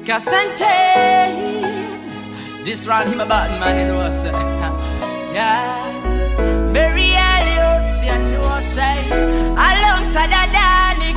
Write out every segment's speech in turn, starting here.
Casante. This round him a bad man, you know, say. Yeah. Mary Elliott, you know, say. Alongside a Danny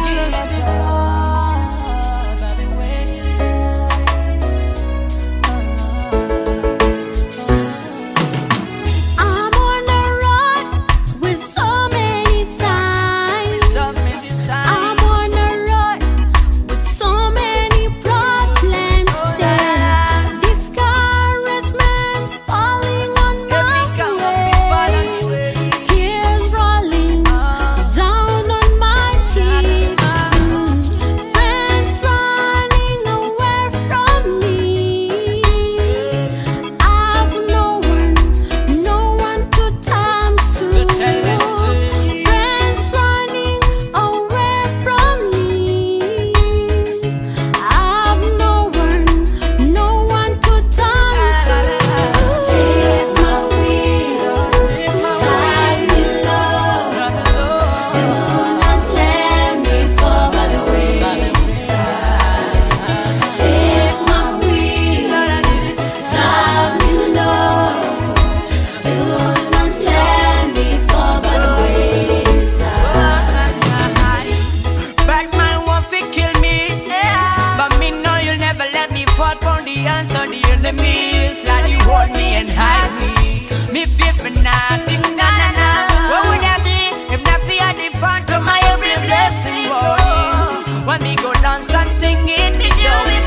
answer the enemies, like you hold me and hide me. Me fear for nothing, na na na. What would I be if not fear the front of my every blessing? Boy, when me go dance and sing it, me do it.